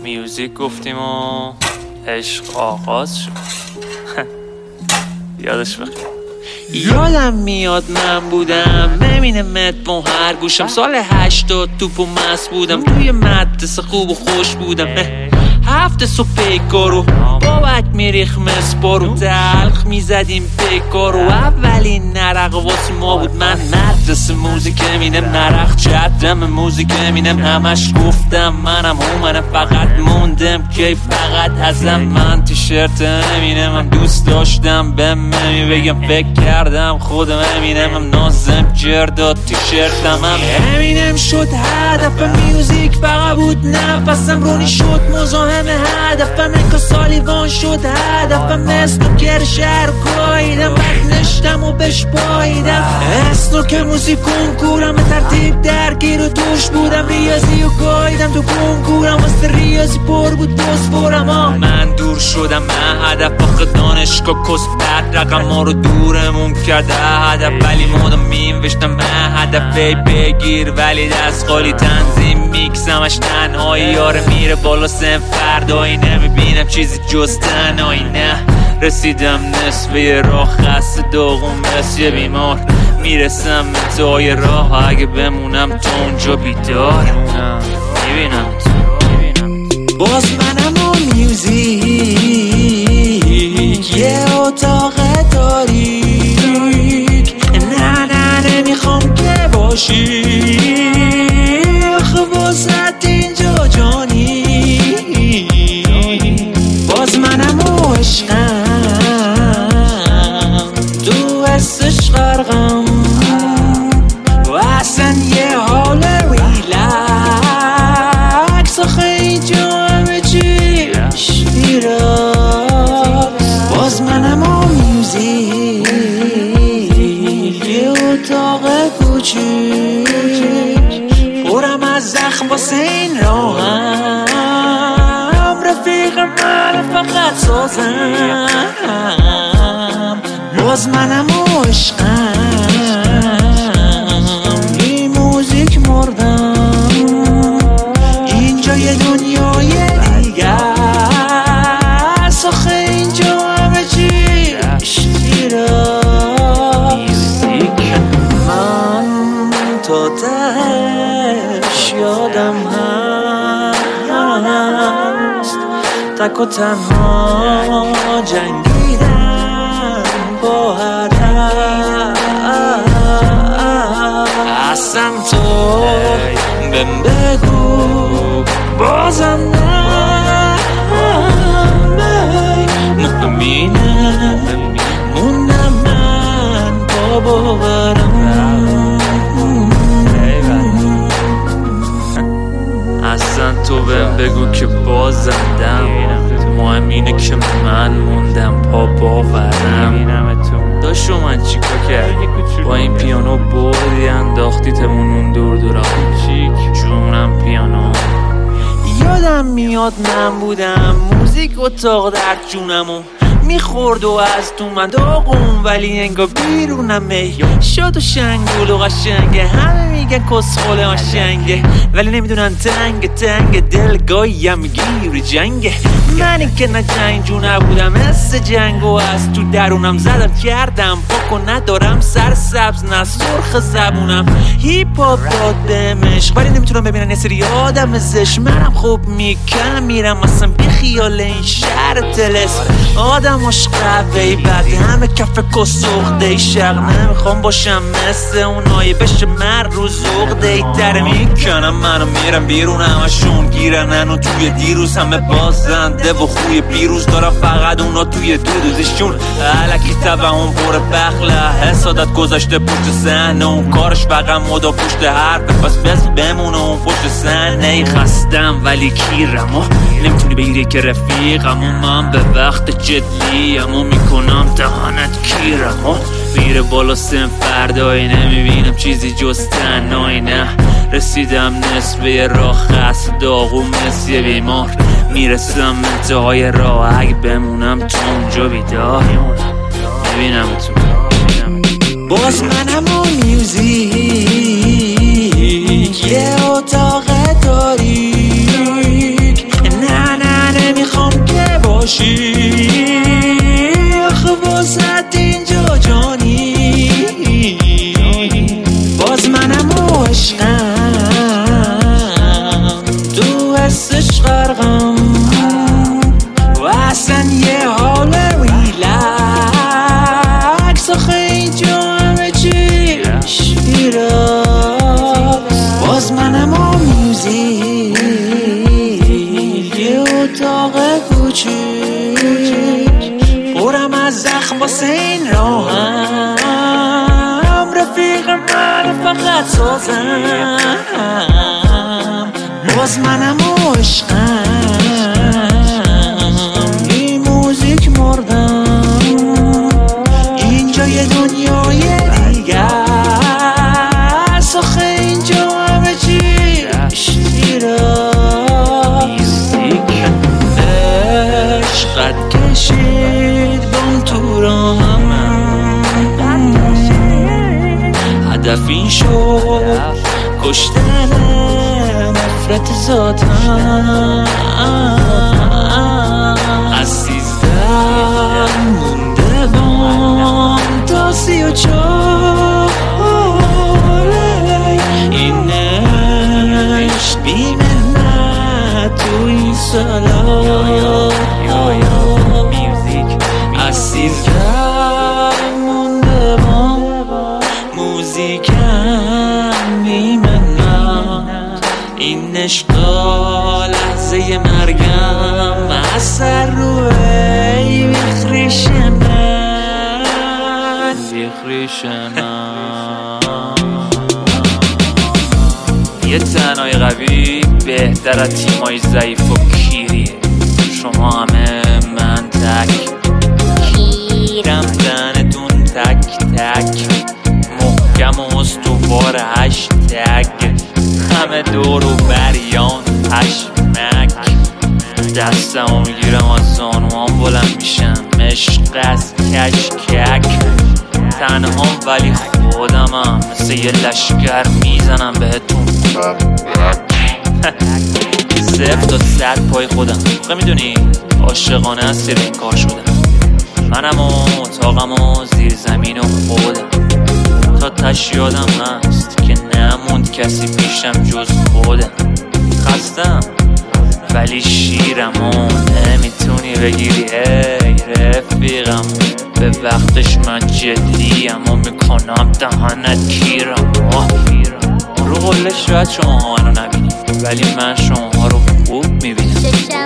میوزیک گفتیم و عشق آغاز شد. یادش بخیر. یادم میاد من بودم نمینمت با هر گوشم، سال 80 توپ و مست بودم، توی مدرسه خوب و خوش بودم. هفته صبح پیکارو بابک میریخ مسپارو، تلخ میزدیم پیکارو، اولین نرق واسه ما بود. من مدرسه موزیک امینم نرق چترم موزیک امینم، همش گفتم منم هومنم، فقط موندم کی فقط ازم. من تیشرت امینم هم دوست داشتم، بهم بگم فکر کردم خودم امینم هم نازم جرداد تیشرتم هم امینم شد هدفم. میوزیک فقط بود نفسم، رونی شد مزاحم هدفم، انکا سالیوان شد هدفم. مثل که شهر گاییدم، بعد نشتم و بش پاییدم، اسنو که موزیک کنکورم، به ترتیب درگیر و توش بودم، ریاضی و گاییدم تو کنکورم، واسه ریاضی پر بود بسپورم. من دور شدم من هدف، آخه دانشگاه کس بد رقم ما رو دورمون کرده هدف، ولی مادم میوشتم من هدف بگیر، ولی دست خالی تنظیم میکس همش تنهایی، یاره میره بالا سن فردایی، نمیبینم چیزی جز تنهایی. نه رسیدم نصفه راه، خسته داغون مثل یه بیمار، میرسم انتهای راه، اگه بمونم تا اونجا بیدار میبینم تو. باز منم و میوزیک یه اتاق تاریک، نه نمیخوام که باشی واسط اینجا جانی. باز منم و عشقم تو حسش غرقم، و اصلا یه حال ریلکس، آخه اینجا همه چی شیراز. باز منم و میوزیک یه اتاق کوچیک، پرم از زخم واسه این راهم، رفیق من فقط سازم. باز منم و عشقم این موزیک مردم، اینجا یه دنیای دیگه است، آخه اینجا همه چی شیراز. من تا تهش یادم هست، تک و تنها جنگیدم با هدف، اصلا تو بهم بگو بازم نه مطمئنم موندم من با باورم. اصلا تو بهم بگو که بازندم، مهم اینه که من موندم پا باورم. داشو من چیکار کردی با این پیانو، بردی انداختی تمون اون دور دورم جونم پیانو. یادم میاد من بودم موزیک اتاق در جونمو میخورد و از تو من داغون، ولی انگار بیرونمه شاد و شنگول و قشنگه، همه میگن کسخوله قشنگه، ولی نمیدونن تنگ دلگاهیم گیر جنگه. من که نه جنگ جو نبودم، مثل جنگ و از تو درونم زدم کردم پاک و ندارم سر سبز نه سرخ زبونم، هیپ هاپ دادمش ولی نمیتونم ببینن یه سری آدم زش. منم خوب میکنم میرم اصلا بی خیال این شهر تلس، آدماش قوی بد همه کف کسوخته شق، نمیخوام باشم مثل اونایی بشه من رو زغده در میکنم. منو میرم بیرون همشون گیرنن و توی دیروز همه بازنده و خوی بیروز دارم، فقط اونا توی دوزشون علکی تبه اون بور بخله، حسادت گذاشته پشت صحنه، اون کارش فقط مدا پشت حرفه، پس بس بمونه اون پشت صحنه. خستم ولی کیرم و نمیتونی بگیری که رفیقم، و من به وقت جدیم و میکنم دهانت کیرم و میره بالا سن فردایی، نمیبینم چیزی جز تنهایی. نه رسیدم نصفه راه، خسته داغون مثل یه بیمار، میرسم انتهای راه، اگه بمونم تو اونجا بیدار میبینم تو. باز منم و میوزیک یه اتاق تاریک، نه میرم واسه این راهم، رفیق من فقط سازم، باز منم عشقم، این موزیک مردم، اینجا یه دنیای دیگه است، آخه اینجا همه چی اشتیره، عشقت کشید بام تو راهم، هدف این شد کشتن نفرت ذاتم، عزیزم مونده بام تا 34، این عشق بی منت تو این سالا، عزیزم مونده بام موزیکم بی منت، این عشقا لحظه مرگم اثر روی بخریش من، بخریش من. یه تنهای قوی بهتر از تیمای ضعیف و کیریه، شما همه من تک کیرم، دهنتون تک تک محکم و استوار، هشتگ همه دور و بریان پشمک، دستمو میگیرم از زانوام بلند میشم، عشق از کشکک، تنهام ولی خودمم، مثل یه لشگر میزنم بهتون صفر تا 100 پای خودم، آخه میدونی عاشقانه از سر این کار شدم، منم و اتاقم و زیر زمین و خودم، تا تش یادم هست که نموند کسی پیشم جز خودم، خستم ولی شیرم و نمیتونی بگیری ای رفیقم، به وقتش من جدیم و میکنم دهنت کیرم، رو قله شاید شما ها منو نبینی ولی من شما ها رو خوب میبینم.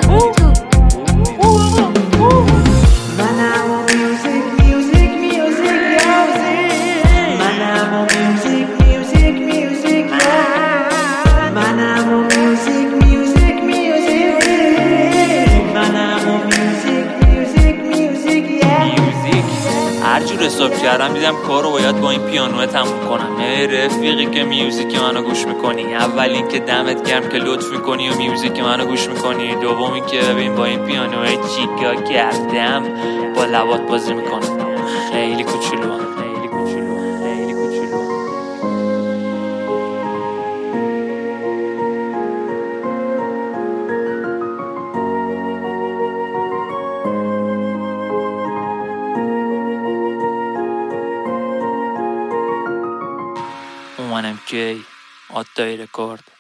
هر جور حساب کردم دیدم کار رو باید با این پیانوه تموم کنم. رفیقی که میوزیک منو گوش میکنی، اول این که دمت گرم که لطف میکنی و میوزیک منو گوش میکنی، دومی که ببین با این پیانوه چیکار کردم، با لبات بازی میکنم، خیلی کوچولوام. MK Ottay Record.